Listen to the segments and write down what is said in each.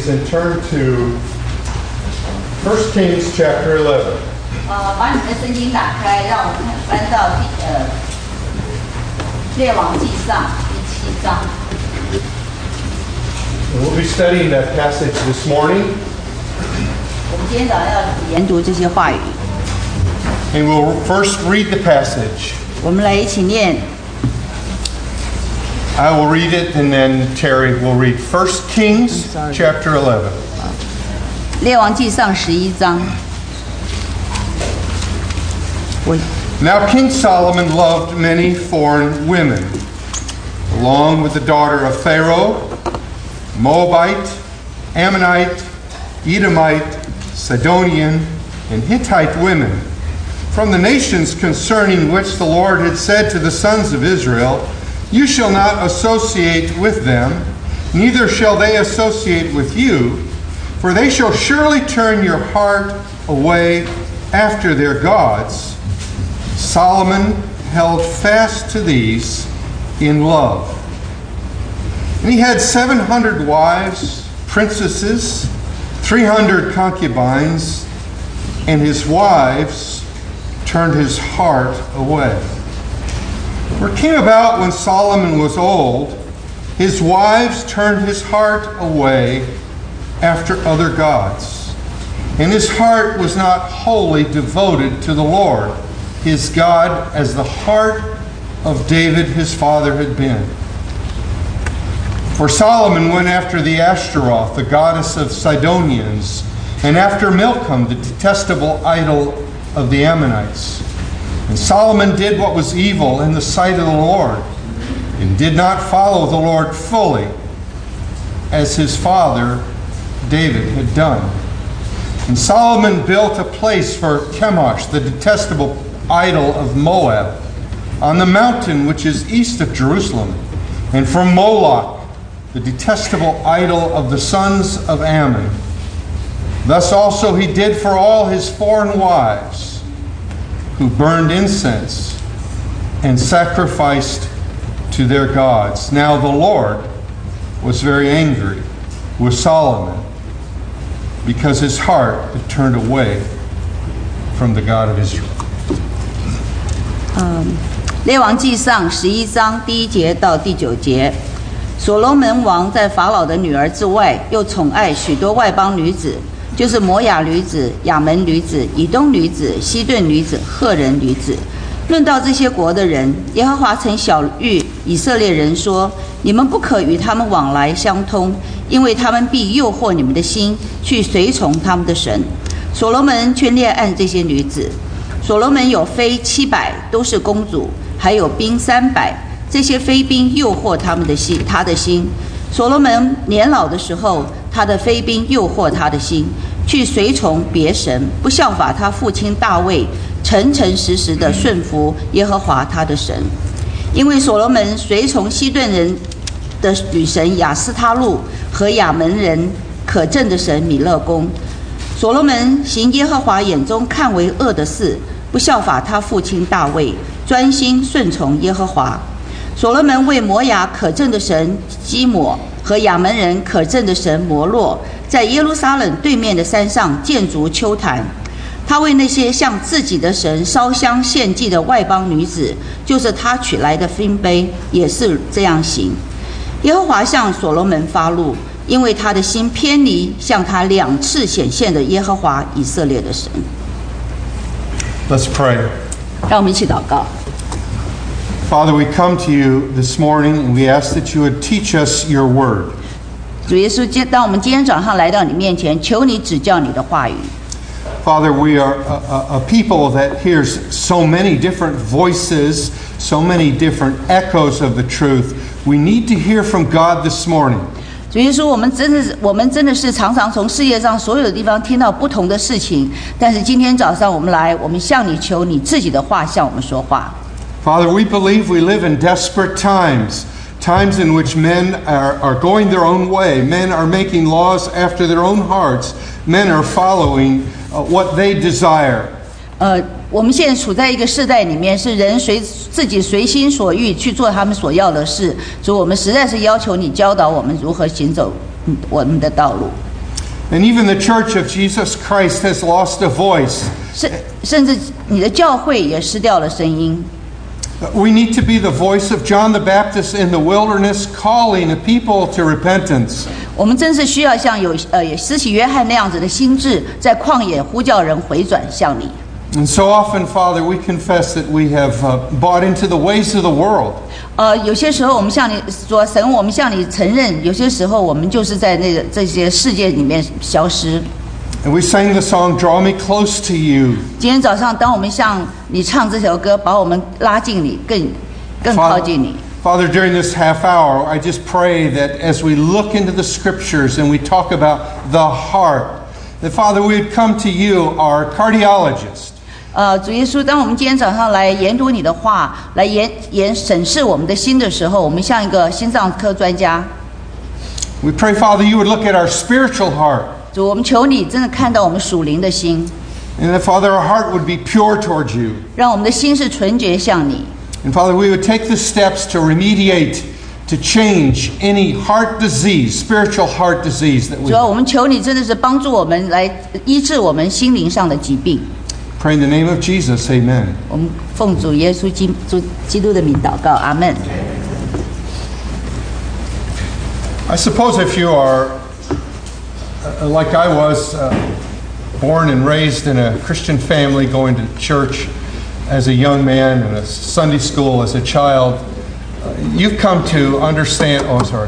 please, and turn to 1 Kings chapter 11. 把你们的圣经打开，让我们翻到列王纪上第7章。 We'll be studying that passage this morning. 我们今天早上要研读这些话语。 And we'll first read the passage. 我们来一起念。 I will read it, and then Terry will read 1 Kings chapter 11. 列王纪上11章。 Now King Solomon loved many foreign women, along with the daughter of Pharaoh, Moabite, Ammonite, Edomite, Sidonian, and Hittite women, from the nations concerning which the Lord had said to the sons of Israel, "You shall not associate with them, neither shall they associate with you, for they shall surely turn your heart away after their gods." Solomon held fast to these in love. And he had 700 wives, princesses, 300 concubines, and his wives turned his heart away. For it came about when Solomon was old, his wives turned his heart away after other gods, and his heart was not wholly devoted to the Lord, his God, as the heart of David his father had been. For Solomon went after the Ashtaroth, the goddess of Sidonians, and after Milcom, the detestable idol of the Ammonites. And Solomon did what was evil in the sight of the Lord, and did not follow the Lord fully, as his father David had done. And Solomon built a place for Chemosh, the detestable idol of Moab, on the mountain which is east of Jerusalem, and for Moloch, the detestable idol of the sons of Ammon. Thus also he did for all his foreign wives, who burned incense and sacrificed to their gods. Now the Lord was very angry with Solomon, because his heart had turned away from the God of Israel. 列王纪上11章第1节到第9节，所罗门王在法老的女儿之外，又宠爱许多外邦女子，就是摩亚女子、亚门女子、以东女子、西顿女子、赫人女子。论到这些国的人，耶和华曾晓谕以色列人说：你们不可与他们往来相通，因为他们必诱惑你们的心，去随从他们的神。所罗门却恋爱这些女子。所罗门有妃700，都是公主，还有兵300。这些妃兵诱惑他的心。所罗门年老的时候，他的妃兵诱惑他的心，去随从别神，不效法他父亲大卫，诚诚实实的顺服耶和华他的神。因为所罗门随从西顿人的女神亚斯他路和亚门人可憎的神米勒公。所罗门行耶和华眼中看为恶的事，不效法他父亲大卫，专心顺从耶和华。所罗门为摩亚可憎的神基抹和亚门人可憎的神摩洛，在耶路撒冷对面的山上建筑丘坛。他为那些向自己的神烧香献祭的外邦女子，就是他娶来的嫔妃，也是这样行。耶和华向所罗门发怒，因为他的心偏离向他2次显现的耶和华以色列的神。 Let's pray. 让我们一起祷告。 Father, we come to you this morning and we ask that you would teach us your word. 主耶稣，当我们今天早上来到你面前，求你指教你的话语。 Father, we are a people that hears so many different voices, so many different echoes of the truth. We need to hear from God this morning. 主耶稣，我们真的是常常从世界上所有的地方听到不同的事情，但是今天早上我们来，我们向你求你自己的话向我们说话。 Father, we believe we live in desperate times, times in which men are going their own way. Men are making laws after their own hearts. Men are following what they desire. 我们现在处在一个世代里面，是人自己随心所欲去做他们所要的事，所以我们实在是要求你教导我们如何行走我们的道路。 And even the Church of Jesus Christ has lost a voice. 甚至你的教会也失掉了声音。 We need to be the voice of John the Baptist in the wilderness, calling the people to repentance. 我们真是需要像施洗约翰那样子的心智，在旷野呼叫人回转向你。 And so often, Father, we confess that we have bought into the ways of the world. 有些时候我们向你说，神，我们向你承认，有些时候我们就是在这些世界里面消失。 And we sang the song, Draw Me Close to You. 今天早上，当我们向你唱这首歌，把我们拉近你，更靠近你。 Father, during this half hour, I just pray that as we look into the scriptures and we talk about the heart, that Father, we would come to you, our cardiologist. 主耶稣，当我们今天早上来研读你的话，来审视我们的心的时候，我们像一个心脏科专家。 We pray, Father, you would look at our spiritual heart. 主，我们求你真的看到我们属灵的心。 And that, Father, our heart would be pure towards you. 让我们的心是纯洁向你。 And Father, we would take the steps to remediate, to change any heart disease, spiritual heart disease that we have. 主要我们求你真的是帮助我们来医治我们心灵上的疾病。 Pray in the name of Jesus, amen. 我们奉主耶稣基督的名祷告，阿门。 I suppose if you are like I was, born and raised in a Christian family, going to church as a young man and a Sunday school as a child, you've come to understand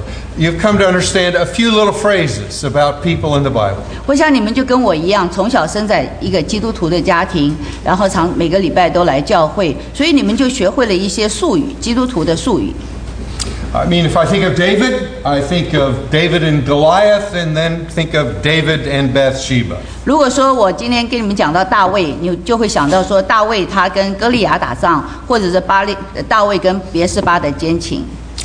a few little phrases about people in the Bible. 我想你们就跟我一样，从小生在一个基督徒的家庭，然后每个礼拜都来教会，所以你们就学会了一些术语，基督徒的术语。 I mean, if I think of David, I think of David and Goliath, and then think of David and Bathsheba. 如果说我今天跟你们讲到大卫，你就会想到说大卫他跟歌利亚打仗，或者是大卫跟别是巴的奸情。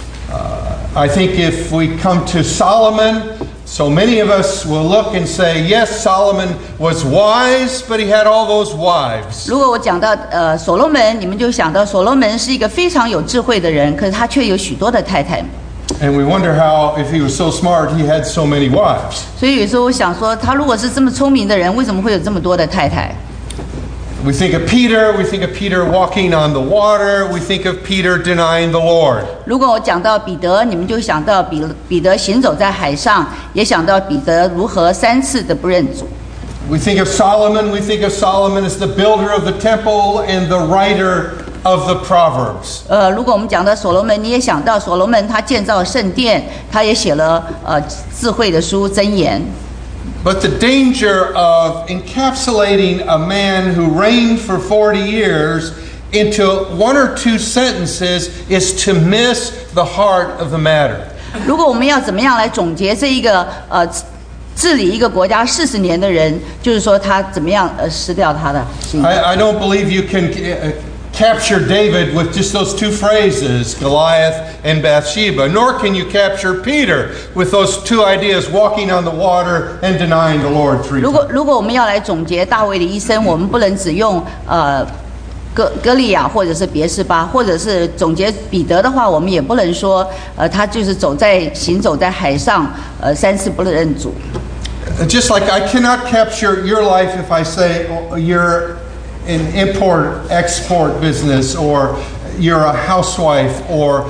I think if we come to Solomon, so many of us will look and say, yes, Solomon was wise, but he had all those wives. 如果我讲到所罗门，你们就想到所罗门是一个非常有智慧的人，可是他却有许多的太太。 And we wonder how, if he was so smart, he had so many wives. 所以有时候我想说，他如果是这么聪明的人，为什么会有这么多的太太？ We think of Peter walking on the water, we think of Peter denying the Lord. 如果我讲到彼得，你们就想到彼得行走在海上，也想到彼得如何3次的不认主。 We think of Solomon as the builder of the temple and the writer of the Proverbs. 如果我们讲到所罗门，你也想到所罗门他建造圣殿，他也写了智慧的书箴言。 But the danger of encapsulating a man who reigned for 40 years into 1 or 2 sentences is to miss the heart of the matter. 如果我们要怎么样来总结这一个治理一个国家40年的人，就是说他怎么样失掉他的心。 I don't believe you can capture David with just those 2 phrases, Goliath and Bathsheba, nor can you capture Peter with those 2 ideas, walking on the water and denying the Lord 3 times. 如果我们要来总结大卫的一生，我们不能只用歌利亚或者是别是巴，或者是总结彼得的话，我们也不能说他就是行走在海上3次不认主。 Just like I cannot capture your life if I say you're an import-export business, or you're a housewife, or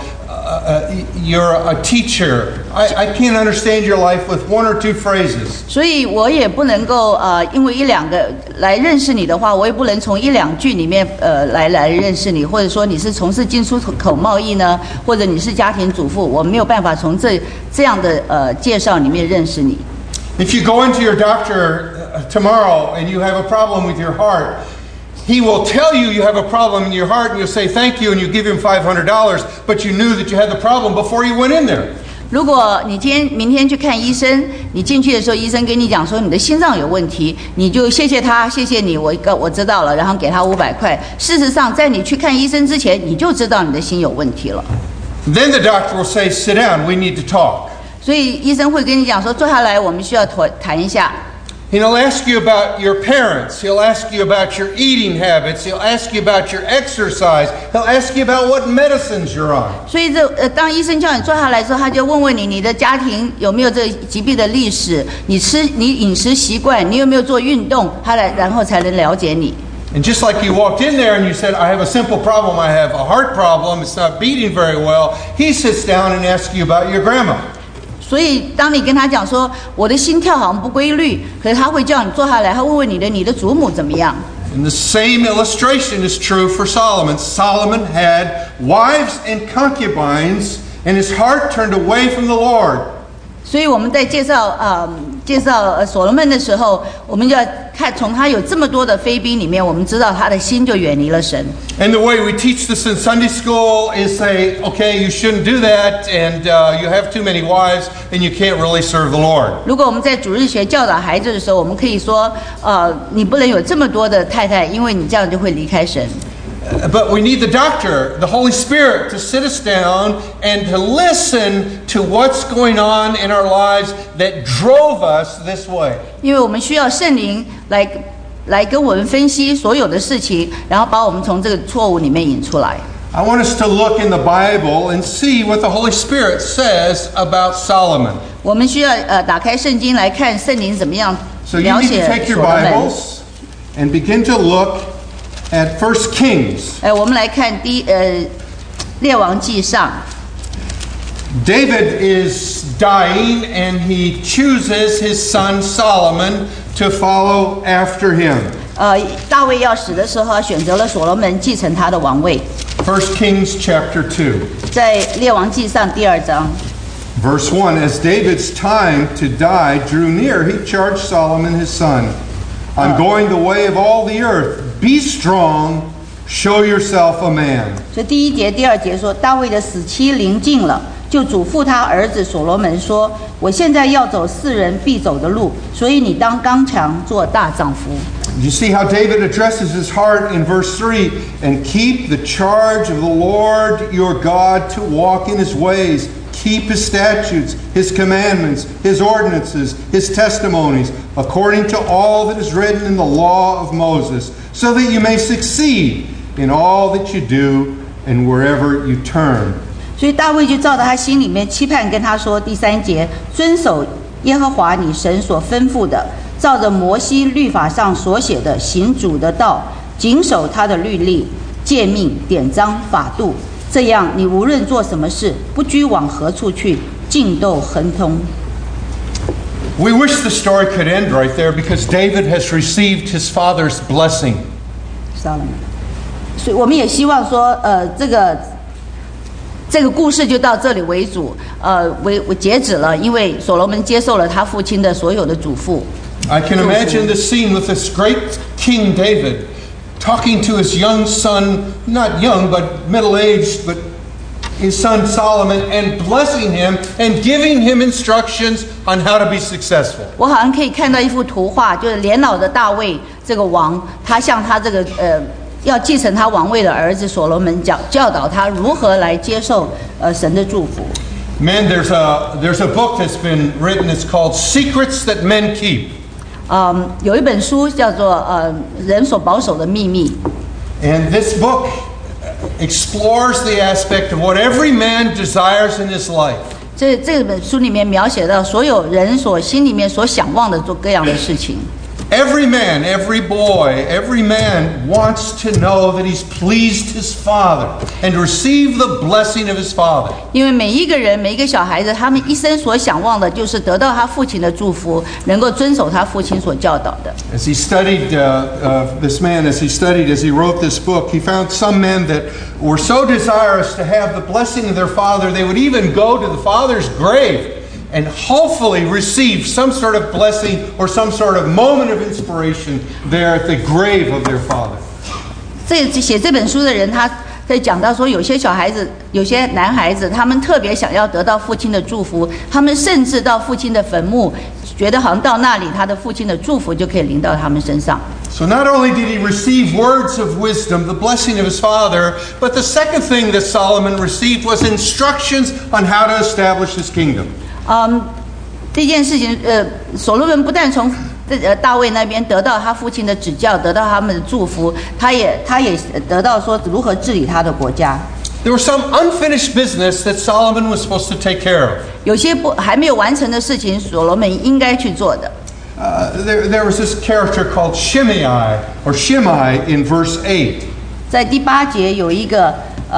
you're a teacher. I can't understand your life with 1 or 2 phrases. 所以我也不能够因为1-2个来认识你的话，我也不能从1-2句里面来认识你，或者说你是从事进出口贸易呢，或者你是家庭主妇，我没有办法从这样的介绍里面认识你。 If you go into your doctor tomorrow and you have a problem with your heart, he will tell you you have a problem in your heart, and you'll say thank you, and you give him $500, but you knew that you had the problem before you went in there. 如果你明天去看医生，你进去的时候，医生跟你讲说你的心脏有问题，你就谢谢他，谢谢你，我知道了，然后给他500块。事实上，在你去看医生之前，你就知道你的心有问题了。 Then the doctor will say, "Sit down. We need to talk." 所以医生会跟你讲说，坐下来，我们需要谈一下。 He'll ask you about your parents. He'll ask you about your eating habits. He'll ask you about your exercise. He'll ask you about what medicines you're on. 所以当医生叫你坐下来之后，他就问问你的家庭有没有这个疾病的历史，你饮食习惯，你有没有做运动，然后才能了解你。 And just like you walked in there and you said, I have a simple problem, I have a heart problem, it's not beating very well, he sits down and asks you about your grandma. 所以当你跟他讲说我的心跳好像不规律，可是他会叫你坐下来，他问问你的祖母怎么样。 And the same illustration is true for Solomon. Solomon had wives and concubines, and his heart turned away from the Lord. 所以我们在介绍所罗门的时候，我们就要看从他有这么多的妃嫔里面，我们知道他的心就远离了神。 And the way we teach this in Sunday school is say, okay, you shouldn't do that, and you have too many wives, and you can't really serve the Lord. 如果我们在主日学教导孩子的时候，我们可以说，你不能有这么多的太太，因为你这样就会离开神。 But we need the doctor, the Holy Spirit, to sit us down and to listen to what's going on in our lives that drove us this way. 因为我们需要圣灵来跟我们分析所有的事情，然后把我们从这个错误里面引出来。 I want us to look in the Bible and see what the Holy Spirit says about Solomon. 我们需要打开圣经来看圣灵怎么样 So you 描 need 写 to take 所 your 罗门。 Bibles and begin to look at 1 Kings. 我们来看列王记上。 David is dying and he chooses his son Solomon to follow after him. 大卫要死的时候，选择了所罗门继承他的王位。 1 Kings chapter 2. 在列王记上第2章。 Verse 1, As David's time to die drew near, he charged Solomon his son, I'm going the way of all the earth. Be strong, show yourself a man. 所以第1节、第2节说，大卫的死期临近了，就嘱咐他儿子所罗门说：“我现在要走世人必走的路，所以你当刚强，做大丈夫。” You see how David addresses his heart in verse 3, and keep the charge of the Lord your God to walk in his ways. Keep his statutes, his commandments, his ordinances, his testimonies, according to all that is written in the law of Moses, so that you may succeed in all that you do and wherever you turn. 所以大卫就照着他心里面期盼跟他说，第3节，遵守耶和华你神所吩咐的，照着摩西律法上所写的行主的道，谨守他的律例、诫命、典章、法度。这样，你无论做什么事，不拘往何处去，尽都亨通。 We wish the story could end right there because David has received his father's blessing. 所以我们也希望说，这个故事就到这里为主，为截止了，因为所罗门接受了他父亲的所有的嘱咐。 I can imagine the scene with this great King David talking to his young son, not young, but middle-aged, but his son Solomon, and blessing him and giving him instructions on how to be successful. 我好像可以看到一幅图画，就是年老的大卫这个王，他向他这个要继承他王位的儿子所罗门教导他如何来接受神的祝福。 Man, there's a book that's been written. It's called Secrets That Men Keep. 有一本书叫做人所保守的秘密。 And this book explores the aspect of what every man desires in his life. 这本书里面描写到所有人所心里面所想望的做各样的事情。 Every man, every boy, every man wants to know that he's pleased his father and receive the blessing of his father. 因为每一个人，每一个小孩子，他们一生所想望的就是得到他父亲的祝福，能够遵守他父亲所教导的。 As he studied, this man, as he wrote this book, he found some men that were so desirous to have the blessing of their father, they would even go to the father's grave and hopefully receive some sort of blessing or some sort of moment of inspiration there at the grave of their father. 写这本书的人，他在讲到说，有些小孩子，有些男孩子，他们特别想要得到父亲的祝福，他们甚至到父亲的坟墓，觉得好像到那里，他的父亲的祝福就可以临到他们身上。 So not only did he receive words of wisdom, the blessing of his father, but the second thing that Solomon received was instructions on how to establish his kingdom. 这件事情，所罗门不但从大卫那边得到他父亲的指教，得到他们的祝福，他也得到说如何治理他的国家。 There was some unfinished business that Solomon was supposed to take care of. 有些还没有完成的事情，所罗门应该去做的。 There was this character called Shimei in verse 8. 在第8节有一个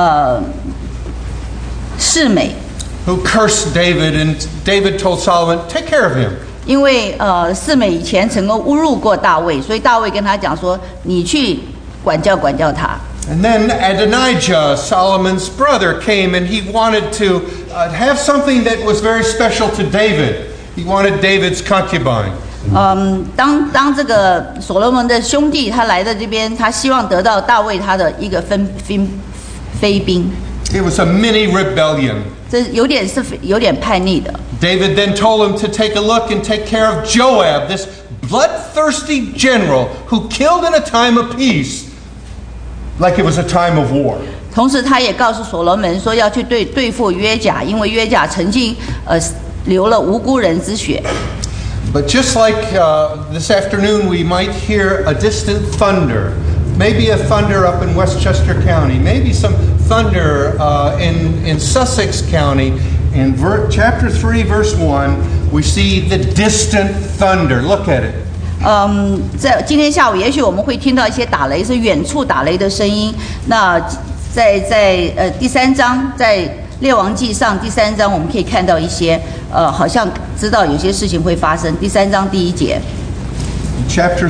示每 who cursed David, and David told Solomon, take care of him. 因为示每以前曾够侮辱过大卫，所以大卫跟他讲说，你去管教他。 And then Adonijah, Solomon's brother, came and he wanted to have something that was very special to David. He wanted David's concubine. 当这个所罗门的兄弟他来到这边，他希望得到大卫他的一个妃嫔。 It was a mini rebellion. 这有点叛逆的。 David then told him to take a look and take care of Joab, this bloodthirsty general who killed in a time of peace, like it was a time of war. 同时，他也告诉所罗门说，要去对付约甲，因为约甲曾经流了无辜人之血。 But just like this afternoon, we might hear a distant thunder. Maybe a thunder up in Westchester County. Maybe some thunder in Sussex County. In chapter 3, verse 1, we see the distant thunder. Look at it. 在今天下午，也许我们会听到一些打雷，是远处打雷的声音。那在第3章，在列王记上第3章，我们可以看到一些好像知道有些事情会发生。第3章第1节。 Chapter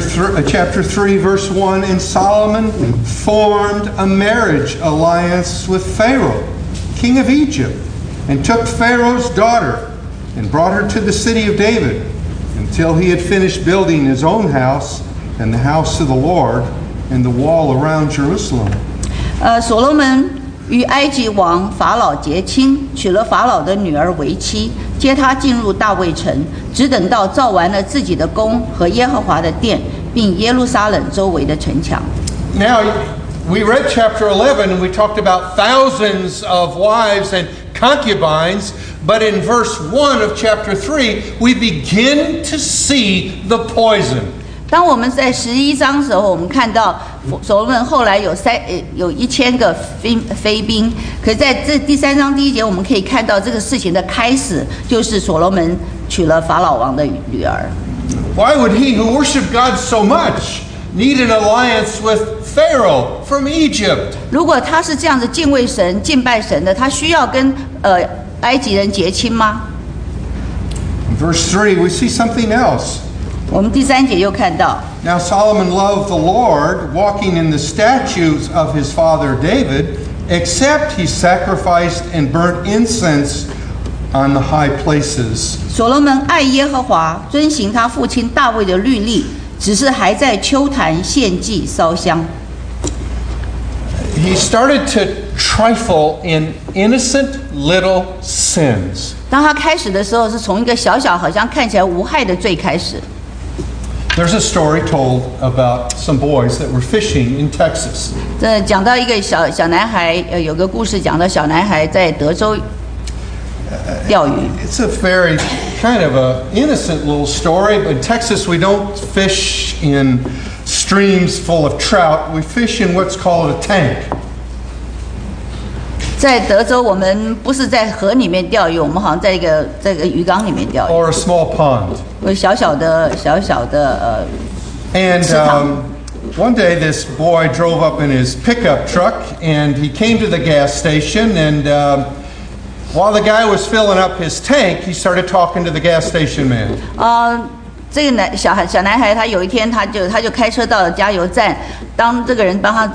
3, verse 1, and Solomon formed a marriage alliance with Pharaoh, king of Egypt, and took Pharaoh's daughter and brought her to the city of David until he had finished building his own house and the house of the Lord and the wall around Jerusalem. 所罗门与埃及王法老结亲，娶了法老的女儿为妻，接他进入大卫城，只等到造完了自己的宫和耶和华的殿，并耶路撒冷周围的城墙。 Now, we read chapter 11 and we talked about thousands of wives and concubines, but in verse 1 of chapter 3, we begin to see the poison. 当我们在11章的时候，我们看到所罗门后来有1000个妃嫔，可是在这第3章第1节，我们可以看到这个事情的开始，就是所罗门娶了法老王的女儿。 Why would he who worshiped God so much need an alliance with Pharaoh from Egypt? 如果他是这样子敬畏神、敬拜神的，他需要跟埃及人结亲吗？ In verse 3, we see something else. 我们第3节又看到 Now Solomon loved the Lord, walking in the statutes of his father David, except he sacrificed and burnt incense on the high places. 所罗门爱耶和华，遵行他父亲大卫的律例，只是还在丘坛献祭烧香。 He started to trifle in innocent little sins. 当他开始的时候，是从一个小好像看起来无害的罪开始。 There's a story told about some boys that were fishing in Texas. 这讲到一个小男孩，有个故事讲到小男孩在德州钓鱼。 It's a very kind of a innocent little story, but in Texas we don't fish in streams full of trout. We fish in what's called a tank. 在德州，我们不是在河里面钓鱼，我们好像在一个鱼缸里面钓鱼。 Or a small pond. 有小小的 And one day this boy drove up in his pickup truck and he came to the gas station and while the guy was filling up his tank, he started talking to the gas station man. 这个小男孩他有一天他就开车到了加油站，当这个人帮他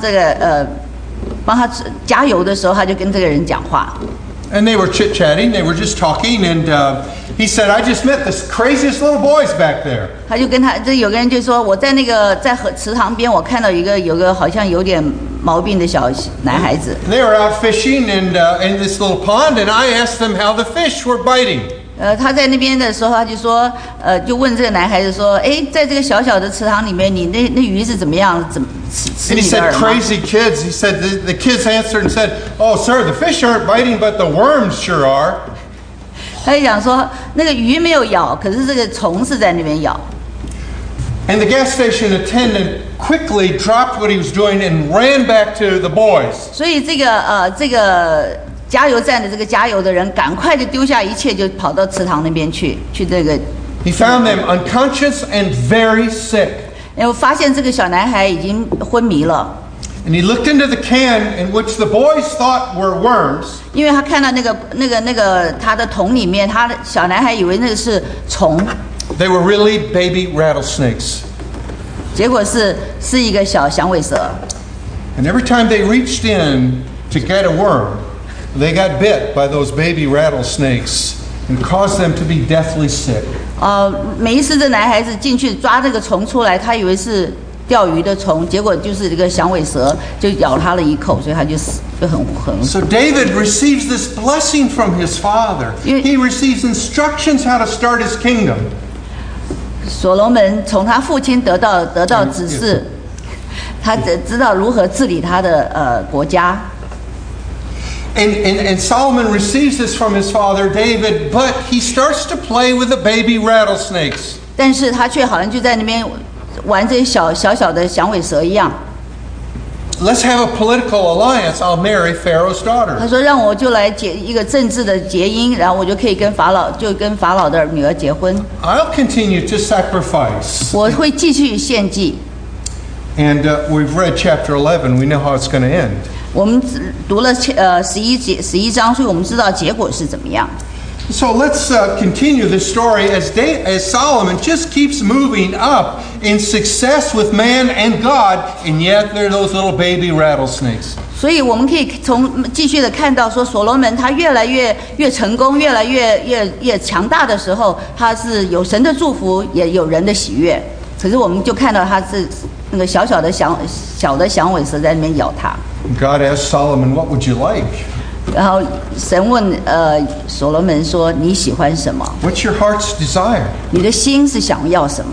加油的时候，他就跟这个人讲话。 And they were chit-chatting, they were just talking, and he said, I just met this craziest little boys back there. 他就跟有个人就说，我在池塘边，我看到有个好像有点毛病的小男孩子。 They were out fishing and in this little pond, and I asked them how the fish were biting. 他在那边的时候，他就说，就问这个男孩子说，在这个小的池塘里面，你那鱼是怎么样？怎么吃 And he 你的 said, 饵吗？ crazy kids. He said, the kids answered and said, oh, sir, the fish aren't biting, but the worms sure are. 他就讲说，那个鱼没有咬，可是这个虫是在那边咬。 And the gas station attendant quickly dropped what he was doing and ran back to the boys. 所以这个加油站的这个加油的人，赶快就丢下一切，就跑到池塘那边去这个。 He found them unconscious and very sick. 然后发现这个小男孩已经昏迷了。 And he looked into the can in which the boys thought were worms. 因为他看到那个他的桶里面，他的小男孩以为那个是虫。 They were really baby rattlesnakes. 结果是一个小响尾蛇。 And every time they reached in to get a worm, they got bit by those baby rattlesnakes and caused them to be deathly sick. 每一次这男孩子进去抓这个虫出来，他以为是钓鱼的虫，结果就是这个响尾蛇就咬他了一口，所以他就死，就很。 So David receives this blessing from his father. He receives instructions how to start his kingdom. 所罗门从他父亲得到指示，他知道如何治理他的国家。 And Solomon receives this from his father David, but he starts to play with the baby rattlesnakes. 但是他却好像就在那边玩这些小的响尾蛇一样。 Let's have a political alliance. I'll marry Pharaoh's daughter. 他说让我就来结一个政治的结姻，然后我就可以跟法老的女儿结婚。 I'll continue to sacrifice. 我会继续献祭。 And we've read chapter 11. We know how it's going to end. 我们读了11章，所以我们知道结果是怎么样。 So let's continue this story as Solomon just keeps moving up in success with man and God, and yet there are those little baby rattlesnakes. 所以我们可以继续的看到说，所罗门他越来越成功，越来越强大的时候，他是有神的祝福，也有人的喜悦。可是我们就看到他是那个小的响尾蛇在那边咬他。 God asked Solomon, "What would you like?" 然后神问所罗门说：“你喜欢什么？ What's your heart's desire? 你的心是想要什么？”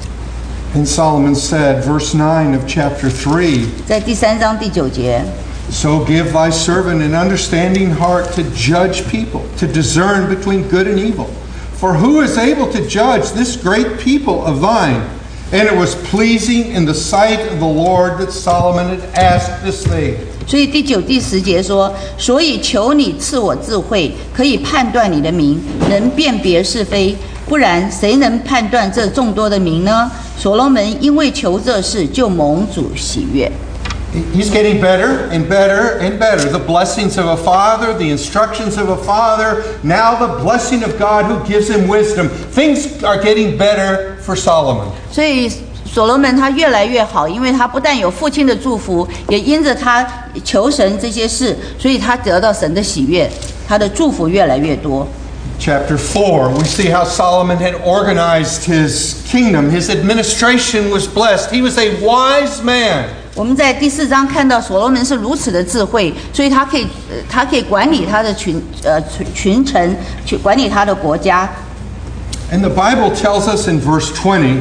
And Solomon said, verse 9 of chapter 3, 在第3章第9节。 So give thy servant an understanding heart to judge people, to discern between good and evil. For who is able to judge this great people of thine? And it was pleasing in the sight of the Lord that Solomon had asked this thing. 所以第9、第10节说，所以求你赐我智慧，可以判断你的名，能辨别是非。不然，谁能判断这众多的名呢？所罗门因为求这事，就蒙主喜悦。 He's getting better and better and better. The blessings of a father, the instructions of a father, now the blessing of God who gives him wisdom. Things are getting better for Solomon. 所以所罗门他越来越好，因为他不但有父亲的祝福，也因着他求神这些事，所以他得到神的喜悦，他的祝福越来越多。 Chapter 4, we see how Solomon had organized his kingdom. His administration was blessed. He was a wise man. 我们在第4章看到所罗门是如此的智慧，所以他可以管理他的群臣，去管理他的国家。 And the Bible tells us in verse 20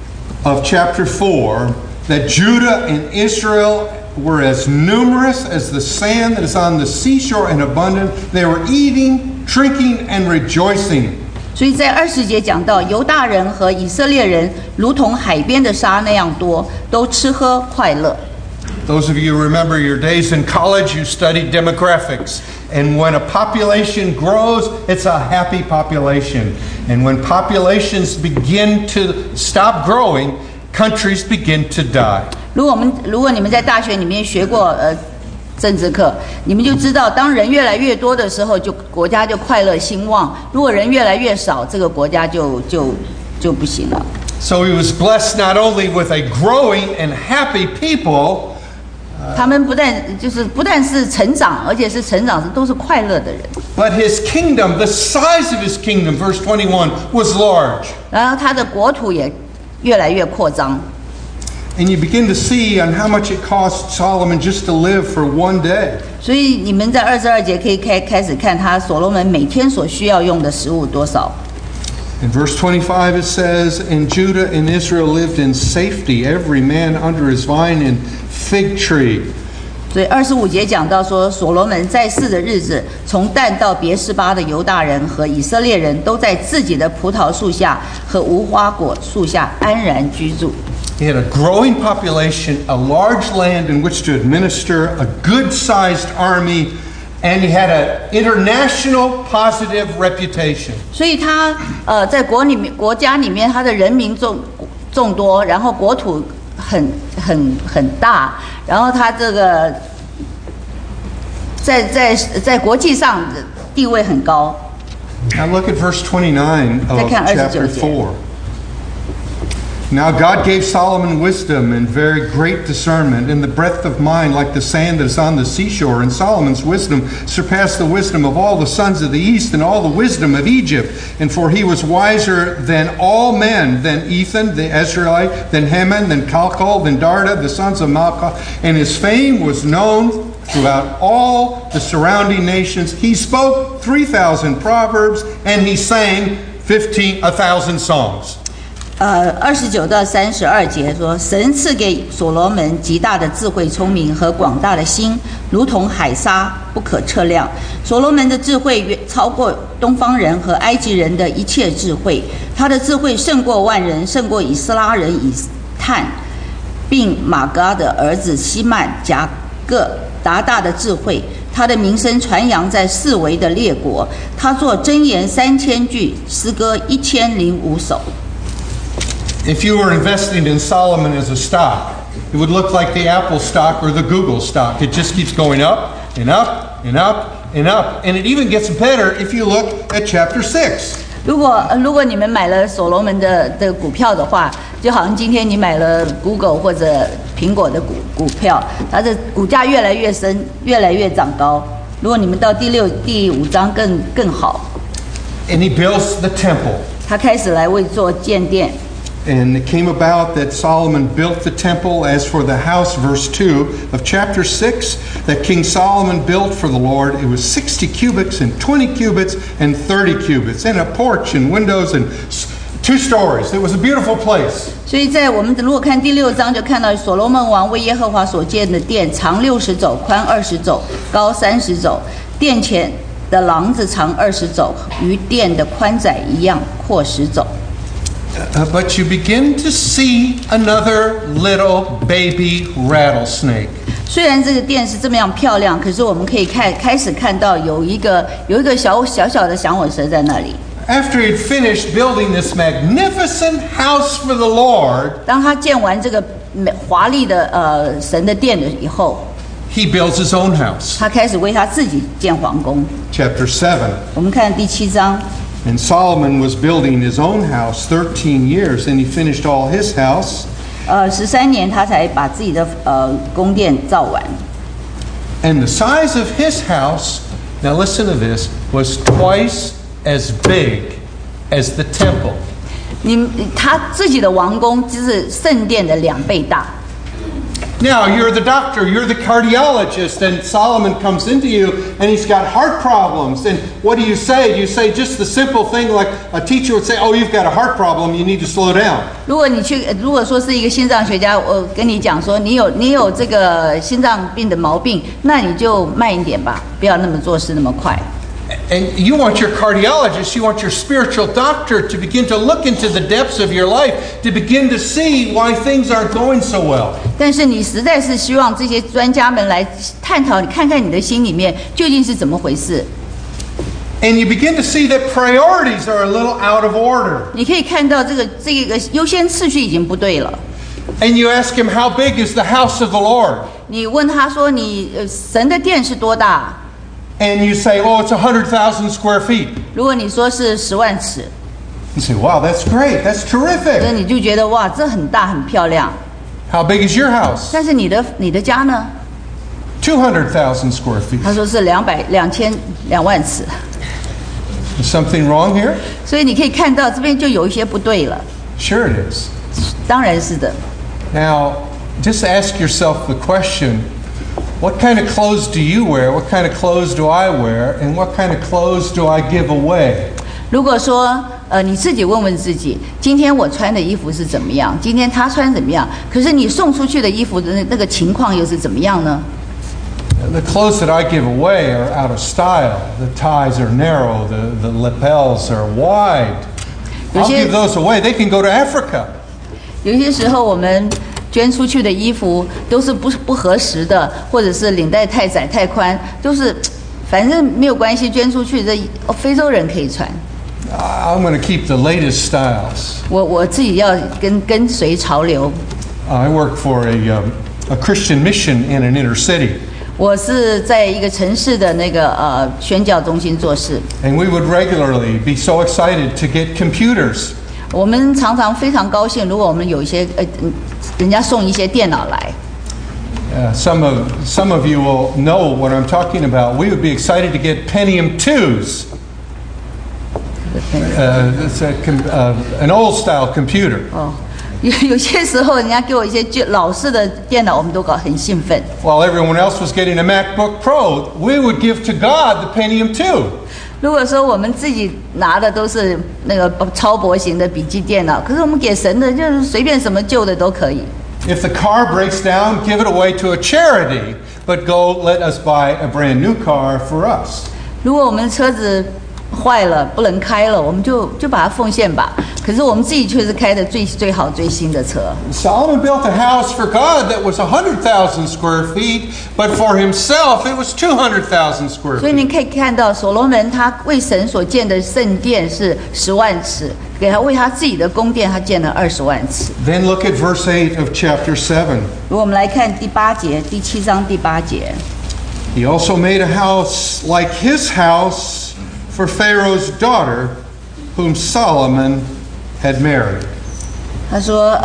of chapter 4 that Judah and Israel were as numerous as the sand that is on the seashore and abundant. They were eating, drinking, and rejoicing. 所以在20节讲到，犹大人和以色列人如同海边的沙那样多，都吃喝快乐。 Those of you who remember your days in college, you studied demographics. And when a population grows, it's a happy population. And when populations begin to stop growing, countries begin to die. 如果你们在大学里面学过政治课，你们就知道，当人越来越多的时候，国家就快乐兴旺；如果人越来越少，这个国家就不行了。 So he was blessed not only with a growing and happy people. 他们不但是成长，而且是成长都是快乐的人。 But his kingdom, the size of his kingdom, verse 21, was large. 然后他的国土也越来越扩张。 And you begin to see on how much it cost Solomon just to live for one day. 所以你们在22节可以开始看他所罗门每天所需要用的食物多少。 In verse 25 it says, And Judah and Israel lived in safety, every man under his vine and fig tree. 所以25节讲到说，所罗门在世的日子，从但到别是巴的犹大人和以色列人都在自己的葡萄树下和无花果树下安然居住。 He had a growing population, a large land in which to administer, a good-sized army, and he had an international positive reputation. 所以他在国家里面，他的人民众多，然后国土很大，然后他这个在国际上的地位很高。 Now look at verse 29 of chapter 4. Now God gave Solomon wisdom and very great discernment, and the breadth of mind like the sand that is on the seashore. And Solomon's wisdom surpassed the wisdom of all the sons of the east and all the wisdom of Egypt. And for he was wiser than all men, than Ethan, the Ezraite, than Heman, than Calcol, than Darda, the sons of Malchah. And his fame was known throughout all the surrounding nations. He spoke 3,000 proverbs, and he sang 1,000 songs. 29到32节说，神赐给所罗门极大的智慧、聪明和广大的心，如同海沙不可测量。所罗门的智慧远超过东方人和埃及人的一切智慧，他的智慧胜过万人，胜过以斯拉人以探，并马嘎的儿子希曼、甲各、达大的智慧。他的名声传扬在四围的列国。他作箴言3000句，诗歌1005首。 If you were investing in Solomon as a stock, it would look like the Apple stock or the Google stock. It just keeps going up and up and up and up. And it even gets better if you look at chapter 6. 如果你们买了所罗门的股票的话，就好像今天你买了 Google 或者苹果的股票，它的股价越来越升，越来越长高。如果你们到第5章更好。 And he builds the temple. 他开始来为做建殿。 And it came about that Solomon built the temple. As for the house, verse 2 of chapter 6, that King Solomon built for the Lord, it was 60 cubits and 20 cubits and 30 cubits, and a porch and windows and 2 stories. It was a beautiful place. 所以在我们如果看第6章，就看到所罗门王为耶和华所建的殿，长60肘，宽20肘，高30肘。殿前的廊子长20肘，与殿的宽窄一样，阔10肘。 But you begin to see another little baby rattlesnake. 虽然这个殿是这么样漂亮，可是我们可以开始看到有一个小的响尾蛇在那里。 After he'd finished building this magnificent house for the Lord, 当他建完这个华丽的神的殿以后， he builds his own house. 他开始为他自己建皇宫。 Chapter 7. 我们看第7章。 And Solomon was building his own house 13 years, and he finished all his house. 13年他才把自己的宫殿造完。 And the size of his house, now listen to this, was twice as big as the temple. 他自己的王宫就是圣殿的2倍大。 Now, you're the doctor, you're the cardiologist, and Solomon comes into you, and he's got heart problems. And what do you say? Do you say just the simple thing like a teacher would say, oh, you've got a heart problem, you need to slow down? 如果说是一个心脏学家，我跟你讲说，你有这个心脏病的毛病，那你就慢一点吧，不要那么做事那么快。 And you want your cardiologist, you want your spiritual doctor to begin to look into the depths of your life, to begin to see why things aren't going so well. 但是你实在是希望这些专家们来探讨，看看你的心里面究竟是怎么回事。 And you begin to see that priorities are a little out of order. 你可以看到这个优先次序已经不对了。 And you ask him, how big is the house of the Lord? 你问他说，神的殿是多大？ And you say, oh, it's 100,000 square feet. 如果你说是10万尺， You say, wow, that's great, that's 那 terrific. 你就觉得哇，这很大很漂亮。 How big is your house? 但是你的家呢？ 200,000 square feet. 他说是2万尺。 Is something wrong here? 所以你可以看到这边就有一些不对了。 Sure it is. 当然是的。 Now, just ask yourself the question, what kind of clothes do you wear? What kind of clothes do I wear? And what kind of clothes do I give away? 如果说你自己问问自己，今天我穿的衣服是怎么样？今天他穿怎么样？可是你送出去的衣服的那个情况又是怎么样呢 The clothes that I give away are out of style. The ties are narrow, the lapels are wide. I'll give those away. They can go to Africa. 有些时候我们捐出去的衣服都是不合时的，或者是领带太窄太宽，都是反正没有关系，捐出去这非洲人可以穿。 I'm going to keep the latest styles. 我自己要跟随潮流。 I work for a Christian mission in an inner city. 我是在一个城市的那个宣教中心做事。 And we would regularly be so excited to get computers. 我们常常非常高兴，如果我们有一些人家送一些电脑来。 Some of you will know what I'm talking about. We would be excited to get Pentium 2s. It's an old style computer. 有些时候人家给我一些老式的电脑，我们都很兴奋。 While everyone else was getting a MacBook Pro, we would give to God the Pentium 2. 如果说我们自己拿的都是那个超薄型的笔记电脑，可是我们给神的就是随便什么旧的都可以。 If the car breaks down, give it away to a charity, but go let us buy a brand new car for us. 如果我们车子坏了不能开了，我们就把它奉献吧。可是我们自己却是开的最好最新的车。 Solomon built a house for God that was 100,000 square feet, but for himself it was 200,000 square 所以 feet. 你可以看到，所罗门他为神所建的圣殿是10万尺，给他为他自己的宫殿，他建了20万尺。 Then look at verse 8 of chapter 7. 如果我们来看第7章第8节。 He also made a house like his house for Pharaoh's daughter, whom Solomon had married. 他说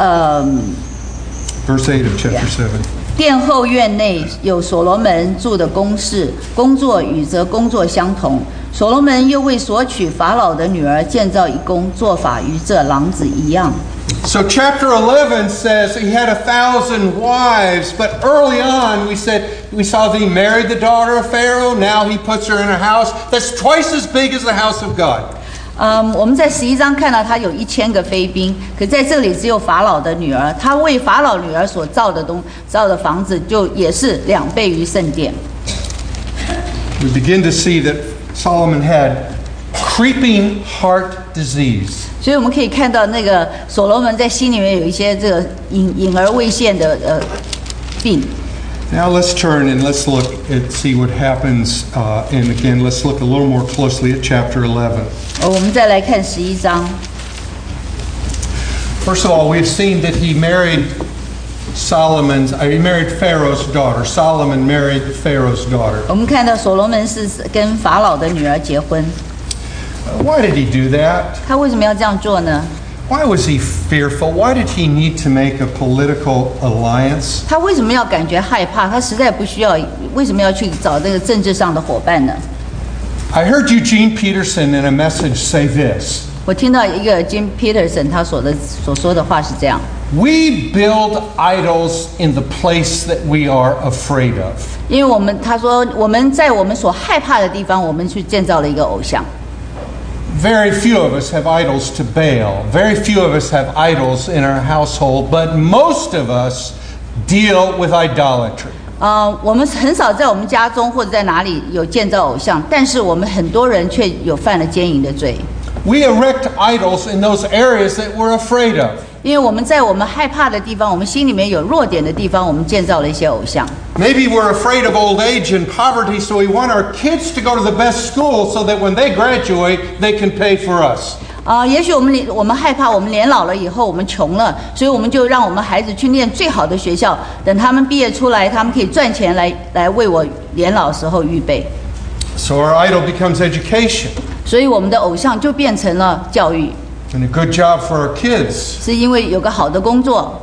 Verse 8 of chapter 7. 殿后院内有所罗门住的宫室，工作与则工作相同。所罗门又为所娶法老的女儿建造一宫，做法与这郎子一样。 So chapter 11 says he had 1,000 wives, but early on we saw that he married the daughter of Pharaoh. Now he puts her in a house that's twice as big as the house of God. 我们在11章看到他有1000个妃嫔，可在这里只有法老的女儿，他为法老女儿所造的房子就也是2倍于圣殿。 We begin to see that Solomon had creeping heart disease. 所以我们可以看到那个所罗门在心里面有一些这个隐而未现的病。 Now let's turn and let's look and see what happens. And again, let's look a little more closely at chapter 11. 我们再来看11章。 First of all, we've seen that he married Pharaoh's daughter. Solomon married Pharaoh's daughter. 我们看到所罗门是跟法老的女儿结婚。 Why did he do that? 他为什么要这样做呢？ Why was he fearful? Why did he need to make a political alliance? 他为什么要感觉害怕？他实在不需要，为什么要去找这个政治上的伙伴呢？ I heard Eugene Peterson in a message say this. 我听到一个 Jim Peterson 他所说的话是这样。 We build idols in the place that we are afraid of. 因为他说我们在我们所害怕的地方，我们去建造了一个偶像。 Very few of us have idols to Baal. Very few of us have idols in our household, but most of us deal with idolatry. 我们很少在我们家中或者在哪里有建造偶像，但是我们很多人却有犯了奸淫的罪。 We erect idols in those areas that we're afraid of. 因为我们在我们害怕的地方，我们心里面有弱点的地方，我们建造了一些偶像。 Maybe we're afraid of old age and poverty, so we want our kids to go to the best school so that when they graduate, they can pay for us. 也许我们害怕我们年老了以后我们穷了，所以我们就让我们孩子去念最好的学校，等他们毕业出来，他们可以赚钱来为我年老时候预备。 So our idol becomes education. 所以我们的偶像就变成了教育。 And a good job for our kids. 是因为有个好的工作。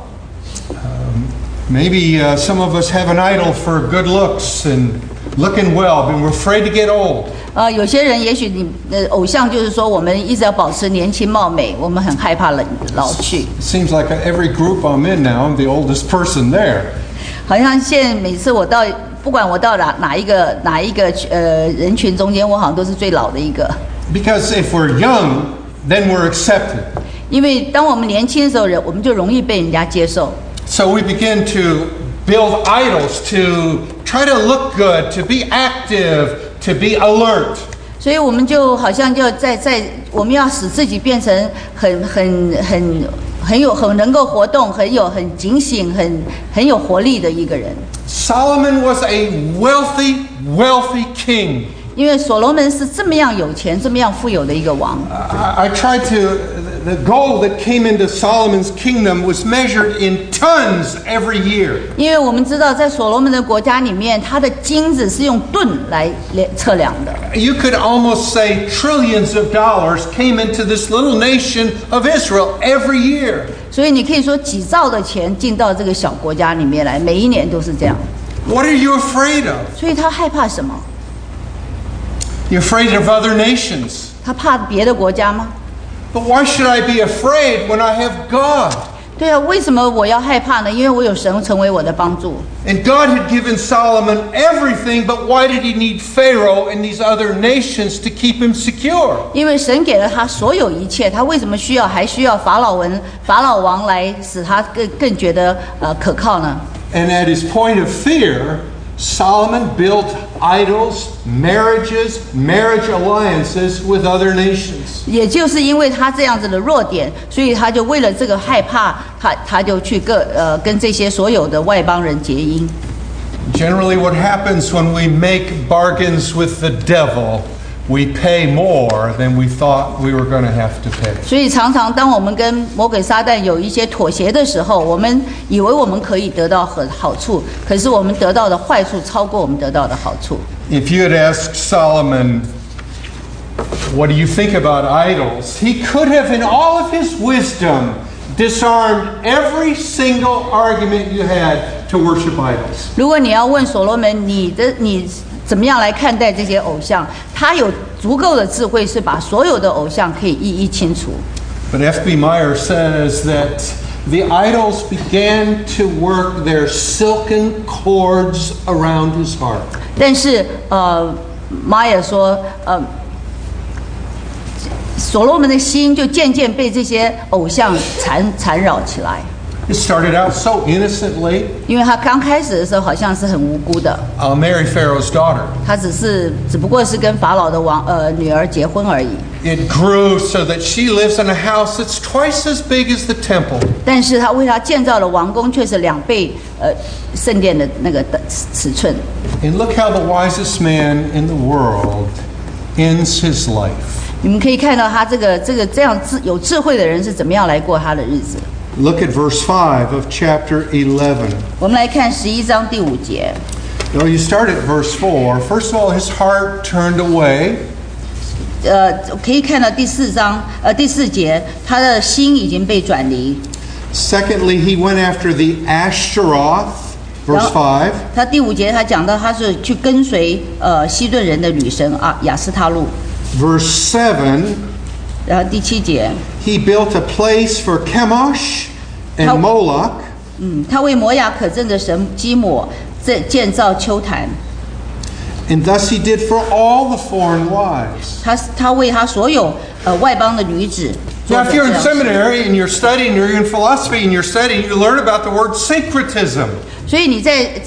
Maybe some of us have an idol for good looks and looking well, but we're afraid to get old. 有些人也许你的偶像就是说我们一直要保持年轻貌美，我们很害怕老去。 It seems like every group I'm in now, I'm the oldest person there. 好像现在每次不管我到哪一个人群中间，我好像都是最老的一个。 Because if we're young, then we're accepted. 因为当我们年轻的时候，我们就容易被人家接受。 So we begin to build idols, to try to look good, to be active, to be alert. 所以我们就好像就在我们要使自己变成很能够活动，很警醒，很有活力的一个人。 Solomon was a wealthy king. 因为所罗门是这么样有钱、这么样富有的一个王。 I tried the gold that came into Solomon's kingdom was measured in tons every year. 因为我们知道，在所罗门的国家里面，他的金子是用吨来测量的。 You could almost say trillions of dollars came into this little nation of Israel every year. 所以你可以说几兆的钱进到这个小国家里面来，每一年都是这样。 What are you afraid of? 所以他害怕什么？ You're afraid of other nations. 他怕别的国家吗？ But why should I be afraid when I have God? 对啊，为什么我要害怕呢？因为我有神成为我的帮助。 And God had given Solomon everything, but why did he need Pharaoh and these other nations to keep him secure? 因为神给了他所有一切，他为什么还需要法老王来使他更觉得可靠呢？ And at his point of fear, Solomon built idols, marriage alliances with other nations. 也就是因为他这样子的弱点，所以他就为了这个害怕，他就去跟这些所有的外邦人结姻。 Generally, what happens when we make bargains with the devil, we pay more than we thought we were going to have to pay. 所以常常当我们跟魔鬼撒旦有一些妥协的时候，我们以为我们可以得到好处，可是我们得到的坏处超过我们得到的好处。 If you had asked Solomon, what do you think about idols? He could have, in all of his wisdom, disarmed every single argument you had to worship idols. 如果你要问所罗门，你怎么样来看待这些偶像？他有足够的智慧，是把所有的偶像可以一一清除。 But F.B. Meyer says that the idols began to work their silken cords around his heart. 但是玛雅说，所罗门的心就渐渐被这些偶像缠绕起来。 It started out so innocently. 因为他刚开始的时候好像是很无辜的。 I'll marry Pharaoh's daughter. 他只不过是跟法老的女儿结婚而已。 It grew so that she lives in a house that's twice as big as the temple. 但是他为他建造的王宫却是2倍圣殿的那个尺寸。 And look how the wisest man in the world ends his life. 你们可以看到他这样有智慧的人是怎么样来过他的日子。 Look at verse 5 of chapter 11. 我们来看11章第5节。 You start at verse 4. First of all, his heart turned away. 可以看到第4节，他的心已经被转离。 Secondly, he went after the Ashtaroth. Verse 5. 他第5节他讲到他是去跟随西顿人的女神亚斯他路。 Verse 7. 然后第7节 He built a place for Chemosh and Moloch. 他为摩亚可憎的神基抹建造丘坛。 And thus he did for all the foreign wives. 他为他所有外邦的女子。 Now, if you're in seminary and you're studying, or you're in philosophy and you're studying, you learn about the word syncretism. 所以你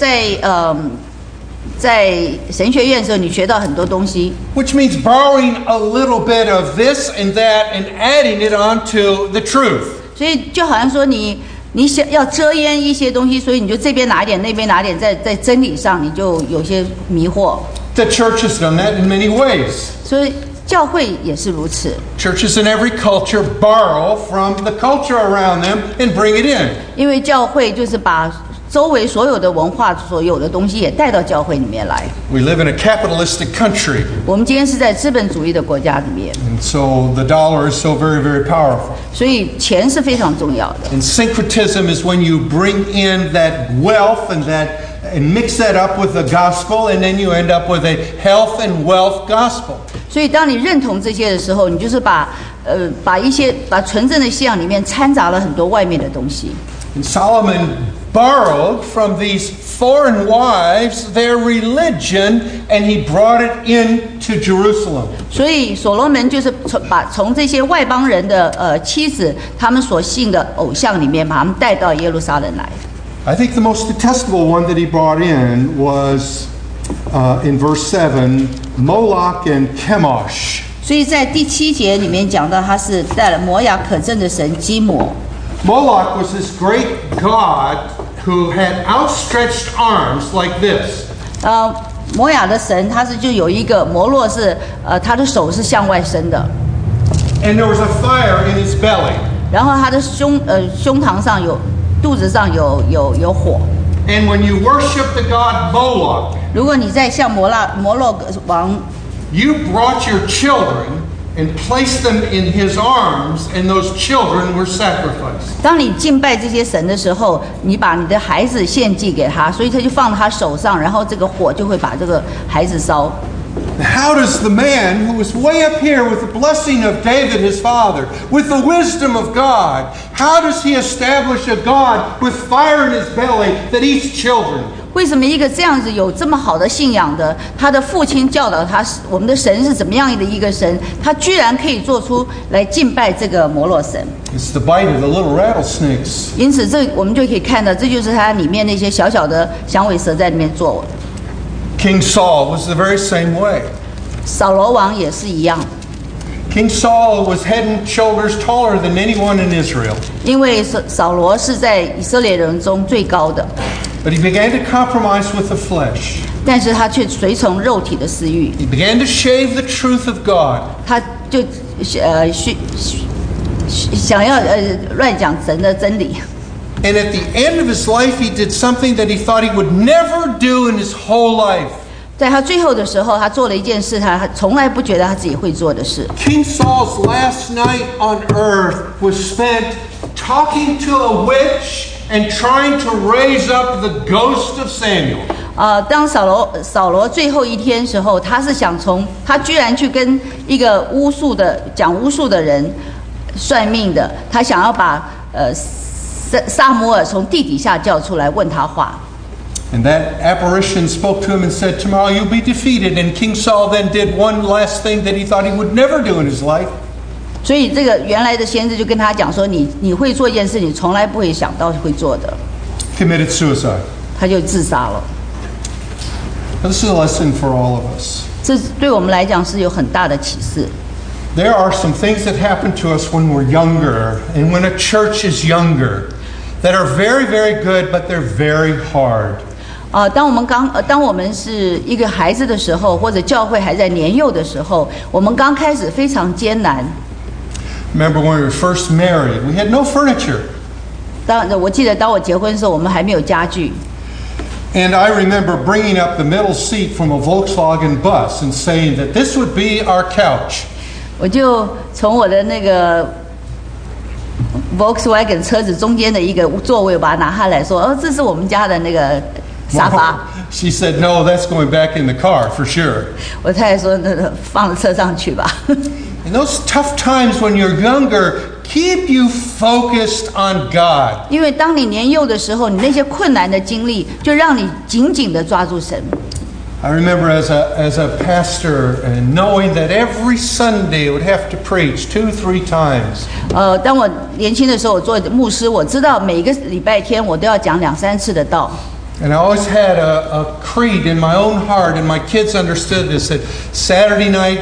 在神学院的时候，你学到很多东西。 Which means borrowing a little bit of this and that and adding it onto the truth. 所以就好像说你想要遮掩一些东西，所以你就这边拿一点，那边拿一点，在真理上你就有些迷惑。 The church has done that in many ways. 所以教会也是如此。 Churches in every culture borrow from the culture around them and bring it in. 因为教会就是把周围所有的文化所有的东西也带到教会里面来。 We live in a capitalistic country. 我们今天是在资本主义的国家里面。 And so the dollar is so very, very powerful. 所以钱是非常重要的。 And syncretism is when you bring in that wealth and mix that up with the gospel, and then you end up with a health and wealth gospel. 所以当你认同这些的时候，你就是把纯正的信仰里面掺杂了很多外面的东西。 And Solomon borrowed from these foreign wives their religion, and he brought it into Jerusalem. 所以所罗门就是从这些外邦人的妻子他们所信的偶像里面，把他们带到耶路撒冷来。 I think the most detestable one that he brought in was in verse 7, Moloch and Chemosh. 所以在第7节里面讲到，他是带了摩亚可憎的神基摩。 Moloch was this great god who had outstretched arms like this. 摩亚的神，他就有一个摩洛是，他的手是向外伸的。 And there was a fire in his belly. 然后他的胸膛上有，肚子上有火。 And when you worship the god Moloch, 如果你在向摩洛王， you brought your children and placed them in his arms, and those children were sacrificed. 当你敬拜这些神的时候，你把你的孩子献祭给他，所以他就放在他手上，然后这个火就会把这个孩子烧。 How does the man who was way up here with the blessing of David his father, with the wisdom of God, how does he establish a God with fire in his belly that eats children? 为什么一个这样子有这么好的信仰的，他的父亲教导他，我们的神是怎么样的一个神，他居然可以做出来敬拜这个摩洛神。 It's the bite of the little rattlesnakes. 因此，我们就可以看到，这就是他里面那些小小的响尾蛇在里面做。 King Saul was the very same way. 扫罗王也是一样。 King Saul was head and shoulders taller than anyone in Israel. 因为扫罗是在以色列人中最高的。 But he began to compromise with the flesh. 但是他却随从肉体的私欲。 He began to shave the truth of God. 他就想要乱讲神的真理。 And at the end of his life, he did something that he thought he would never do in his whole life. 在他最后的时候，他做了一件事，他从来不觉得他自己会做的事。 King Saul's last night on earth was spent talking to a witch and trying to raise up the ghost of Samuel. 当扫罗最后一天时候，他居然去跟一个讲巫术的人算命的，他想要把撒母耳从地底下叫出来问他话。 And that apparition spoke to him and said, "Tomorrow you'll be defeated." And King Saul then did one last thing that he thought he would never do in his life. 所以这个原来的先知就跟他讲说，你会做一件事，你从来不会想到会做的。 Committed suicide. 他就自杀了。 This is a lesson for all of us. 这对我们来讲是有很大的启示。 There are some things that happen to us when we're younger and when a church is younger that are very, very good, but they're very hard. 当我们是一个孩子的时候，或者教会还在年幼的时候，我们刚开始非常艰难。 Remember when we were first married, we had no furniture. 我记得当我结婚的时候，我们还没有家具。 And I remember bringing up the middle seat from a Volkswagen bus and saying that this would be our couch. 我就从我的那个 Volkswagen 车子中间的一个座位把它拿下来说，这是我们家的那个沙发。 She said, "No, that's going back in the car for sure." 我太太说，放到车上去吧。 In those tough times when you're younger, keep you focused on God. 因为当你年幼的时候，你那些困难的经历就让你紧紧地抓住神。 I remember as a pastor and knowing that every Sunday I would have to preach 2-3 times. 当我年轻的时候，我做牧师，我知道每个礼拜天我都要讲2-3次的道。 And I always had a creed in my own heart, and my kids understood this, that Saturday night,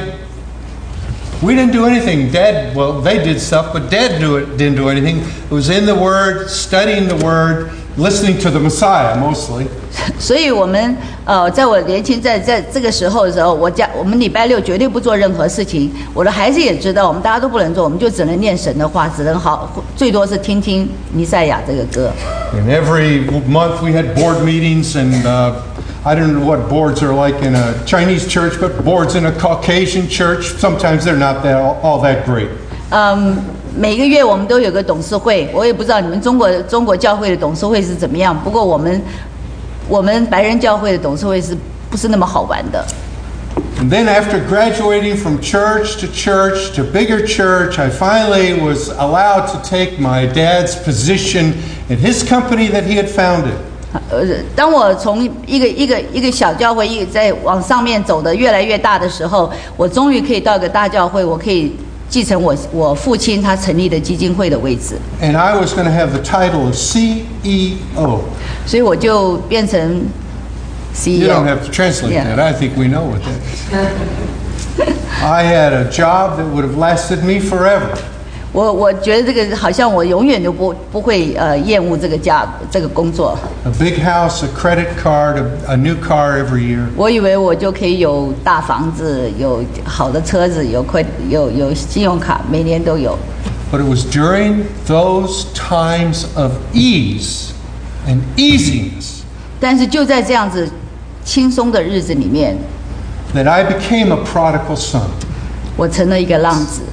we didn't do anything. Dad, well, they did stuff, but Dad didn't do anything. It was in the Word, studying the Word, listening to the Messiah mostly. 所以我们在我年轻在这个时候的时候，我们礼拜六绝对不做任何事情。我的孩子也知道，我们大家都不能做，我们就只能念神的话，只能最多是听听弥赛亚这个歌。 And every month we had board meetings, and I don't know what boards are like in a Chinese church, but boards in a Caucasian church, sometimes they're not all that great. 每个月我们都有个董事会，我也不知道你们中国教会的董事会是怎么样，不过我们白人教会的董事会是不是那么好玩的。 And then after graduating from church to bigger church, I finally was allowed to take my dad's position in his company that he had founded. 当我从一个小教会在往上面走的越来越大的时候，我终于可以到一个大教会，我可以继承我父亲他成立的基金会的位置， And I was going to have the title of CEO. 所以我就变成 You don't CEO。 have to translate Yeah. that. I think we know what that is. I had a job that would have lasted me forever. 我觉得这个好像我永远都不会厌恶这个工作。 A big house, a credit card, a new car every year. 我以为我就可以有大房子，有好的车子，有信用卡，每年都有。 But it was during those times of ease and easiness 但是就在这样子轻松的日子里面， that I became a prodigal son. 我成了一个浪子，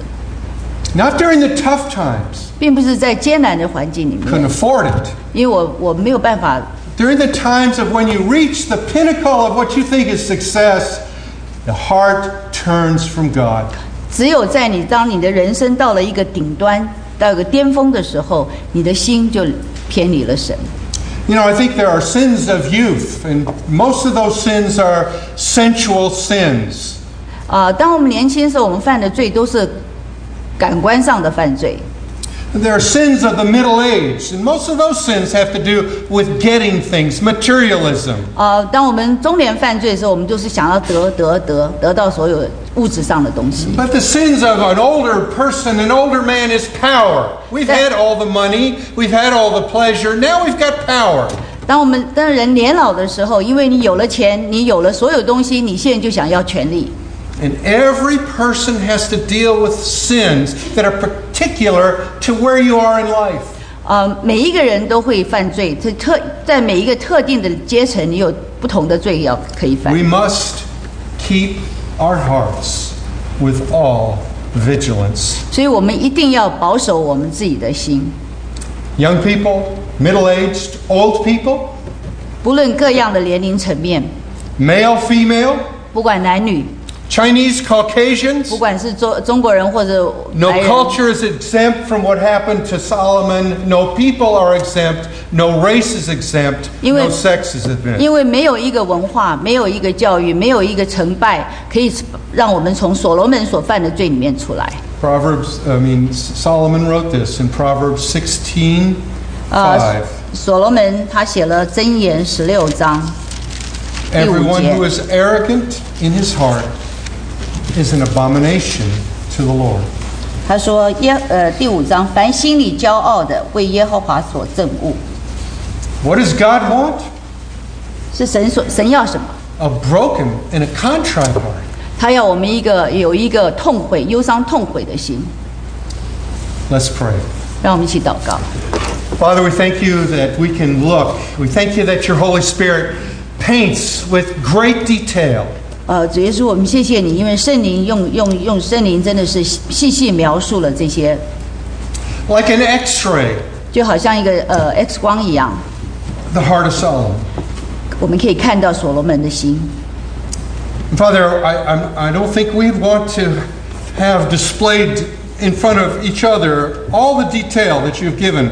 Not during the tough times. 并不是在艰难的环境里 Couldn't 面， afford it. 因为我没有办法。 During the times of when you reach the pinnacle of what you think is success, the heart turns from God. 只有当你的人生到了一个顶端，到一个巅峰的时候，你的心就偏离了神。 You know, I think there are sins of youth, and most of those sins are sensual sins. 当我们年轻的时候，我们犯的罪都是感官上的犯罪。 There are sins of the middle age, and most of those sins have to do with getting things, materialism. 当我们中年犯罪的时候，我们就是想要得到所有物质上的东西。 But the sins of an older person, an older man, is power. We've had all the money, we've had all the pleasure, now we've got power. 当人年老的时候，因为你有了钱，你有了所有东西，你现在就想要权力。 And every person has to deal with sins that are particular to where you are in life. 每一个人都会犯罪，在每一个特定的阶层，你有不同的罪可以犯。 We must keep our hearts with all vigilance. 所以我们一定要保守我们自己的心， Young people, middle-aged, old people, 不论各样的年龄层面， male, female, 不管男女， Chinese, Caucasians. 不管是中国人或者 No 白人， culture is exempt from what happened to Solomon. No people are exempt. No race is exempt. 因为- No sex is exempt. 因为没有一个文化，没有一个教育，没有一个成败，可以让我们从所罗门所犯的罪里面出来。 Solomon wrote this in Proverbs 16:5. 所罗门他写了箴言16章第5 Everyone 节 who is arrogant in his heart is an abomination to the Lord. 他说第5章，凡心里骄傲的，为耶和华所憎恶。 What does God want? 是神要什么？ A broken and a contrite heart. 他要我们有一个痛悔、忧伤、痛悔的心。 Let's pray. 让我们一起祷告。 Father, we thank you that we can look. We thank you that your Holy Spirit paints with great detail. 主耶稣，我们谢谢你，因为圣灵用圣灵真的是细细描述了这些， Like an x-ray, 就好像一个X 光一样， the heart of Solomon. 我们可以看到所罗门的心。 Father, I don't think we'd want to have displayed in front of each other all the detail that you've given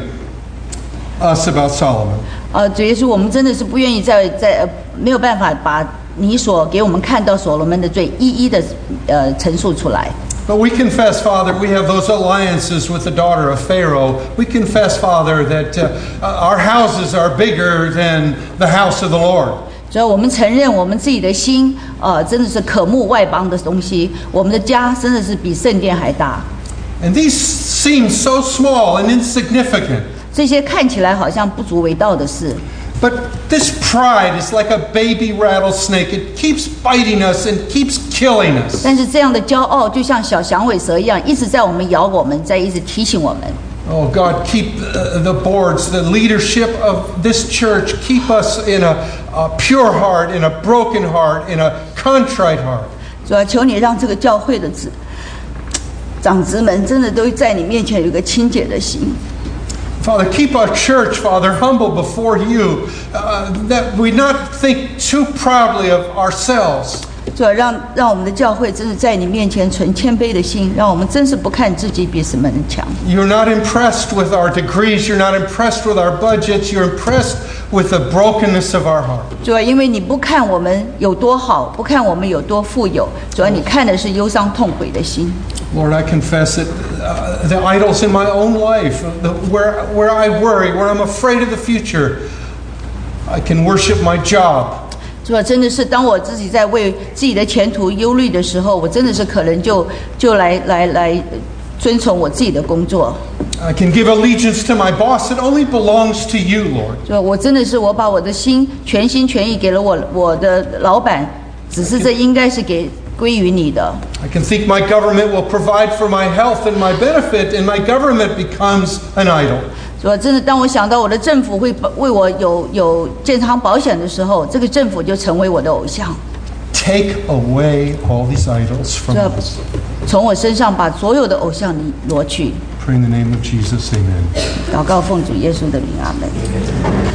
us about Solomon. 主耶稣，我们真的是不愿意没有办法把你所给我们看到所罗门的罪一一的陈述出来。 But we confess, Father, we have those alliances with the daughter of Pharaoh. We confess, Father, that our houses are bigger than the house of the Lord. 所以我们承认我们自己的心，真的是渴慕外邦的东西。我们的家真的是比圣殿还大。 And these seem so small and insignificant. 这些看起来好像不足为道的事， But this pride is like a baby rattlesnake. It keeps biting us and keeps killing us. 但是这样的骄傲就像小响尾蛇一样，一直在我们咬我们，在一直提醒我们。 Oh, God, keep the boards, the leadership of this church, keep us in a pure heart, in a broken heart, in a contrite heart. 主要求你让这个教会的长子们真的都在你面前有一个清洁的心。 Father, keep our church, Father, humble before you, that we not think too proudly of ourselves. 主要让我们的教会真的在你面前存谦卑的心，让我们真是不看自己比什么人强。 You're not impressed with our degrees. You're not impressed with our budgets. You're impressed with the brokenness of our heart. 主要因为你不看我们有多好，不看我们有多富有，主要你看的是忧伤痛悔的心。 Lord, I confess that the idols in my own life, where I worry, where I'm afraid of the future, I can worship my job. 主要真的是当我自己在为自己的前途忧虑的时候，我真的是可能就来遵从我自己的工作。 I can give allegiance to my boss. It only belongs to you, Lord. 主要我真的是我把我的心全心全意给了我的老板，只是这应该是归于你的。 I can think my government will provide for my health and my benefit, and my government becomes an idol. 主要真的，当我想到我的政府会为我有健康保险的时候，这个政府就成为我的偶像。 Take away all these idols from us. 从我身上把所有的偶像挪去。 Pray in the name of Jesus, amen. 祷告奉主耶稣的名，阿门。